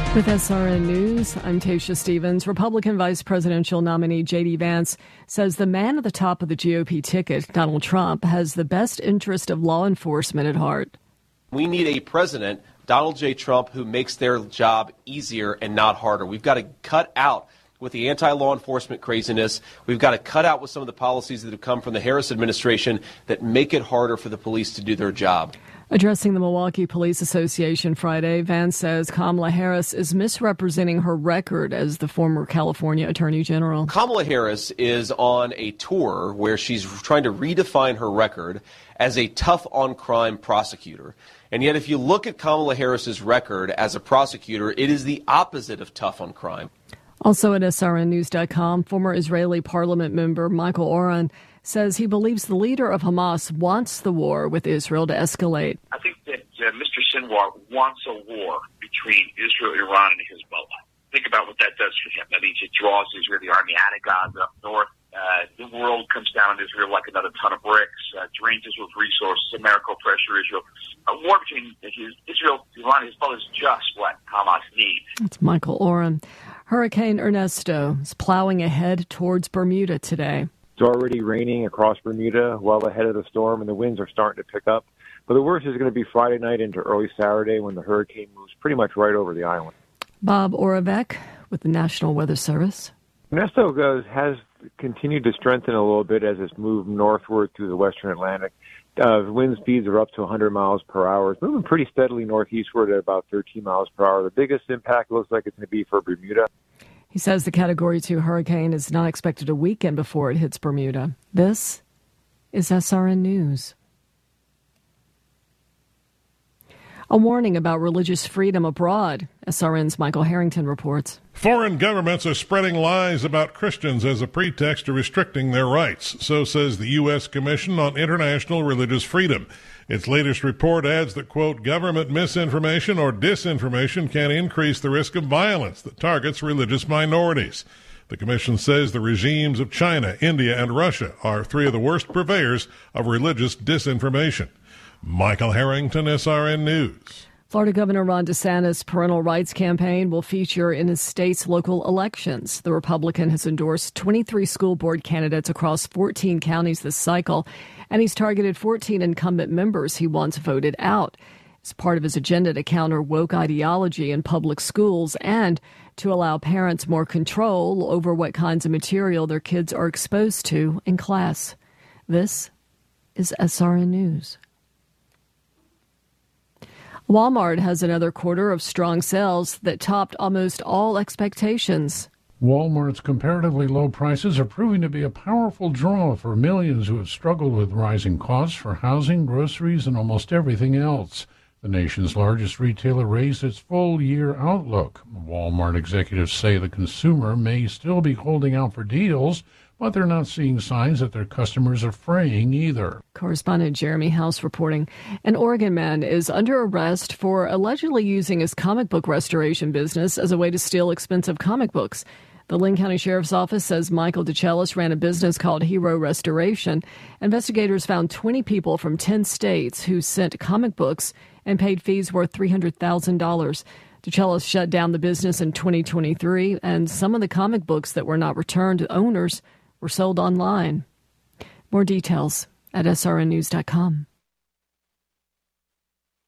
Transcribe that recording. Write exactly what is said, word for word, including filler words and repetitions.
With S R N News, I'm Tasha Stevens. Republican vice presidential nominee J D. Vance says the man at the top of the G O P ticket, Donald Trump, has the best interest of law enforcement at heart. We need a president, Donald J. Trump, who makes their job easier and not harder. We've got to cut out with the anti-law enforcement craziness. We've got to cut out with some of the policies that have come from the Harris administration that make it harder for the police to do their job. Addressing the Milwaukee Police Association Friday, Vance says Kamala Harris is misrepresenting her record as the former California Attorney General. Kamala Harris is on a tour where she's trying to redefine her record as a tough-on-crime prosecutor. And yet, if you look at Kamala Harris's record as a prosecutor, it is the opposite of tough on crime. Also at S R N news dot com, former Israeli parliament member Michael Oren says he believes the leader of Hamas wants the war with Israel to escalate. I think that uh, Mister Sinwar wants a war between Israel, Iran, and Hezbollah. Think about what that does for him. That means it draws the Israeli army out of Gaza up north. Uh, the world comes down on Israel like another ton of bricks, uh, drains Israel's resources, America will pressure Israel. A war between Israel, Iran, and Hezbollah is just what Hamas needs. That's Michael Oren. Hurricane Ernesto is plowing ahead towards Bermuda today. It's already raining across Bermuda well ahead of the storm, and the winds are starting to pick up. But the worst is going to be Friday night into early Saturday when the hurricane moves pretty much right over the island. Bob Oravec with the National Weather Service. Ernesto goes, has continued to strengthen a little bit as it's moved northward through the western Atlantic. Uh, wind speeds are up to one hundred miles per hour. It's moving pretty steadily northeastward at about thirteen miles per hour. The biggest impact looks like it's going to be for Bermuda. He says the Category two hurricane is not expected a weekend before it hits Bermuda. This is S R N News. A warning about religious freedom abroad. S R N's Michael Harrington reports. Foreign governments are spreading lies about Christians as a pretext to restricting their rights. So says the U S Commission on International Religious Freedom. Its latest report adds that, quote, government misinformation or disinformation can increase the risk of violence that targets religious minorities. The commission says the regimes of China, India, and Russia are three of the worst purveyors of religious disinformation. Michael Harrington, S R N News. Florida Governor Ron DeSantis' parental rights campaign will feature in his state's local elections. The Republican has endorsed twenty-three school board candidates across fourteen counties this cycle, and he's targeted fourteen incumbent members he wants voted out. It's part of his agenda to counter woke ideology in public schools and to allow parents more control over what kinds of material their kids are exposed to in class. This is S R N News. Walmart has another quarter of strong sales that topped almost all expectations. Walmart's comparatively low prices are proving to be a powerful draw for millions who have struggled with rising costs for housing, groceries, and almost everything else. The nation's largest retailer raised its full-year outlook. Walmart executives say the consumer may still be holding out for deals, but they're not seeing signs that their customers are fraying either. Correspondent Jeremy House reporting. An Oregon man is under arrest for allegedly using his comic book restoration business as a way to steal expensive comic books. The Linn County Sheriff's Office says Michael DeChellis ran a business called Hero Restoration. Investigators found twenty people from ten states who sent comic books and paid fees worth three hundred thousand dollars. DeChellis shut down the business in twenty twenty-three, and some of the comic books that were not returned to owners were sold online. More details at S R N news dot com.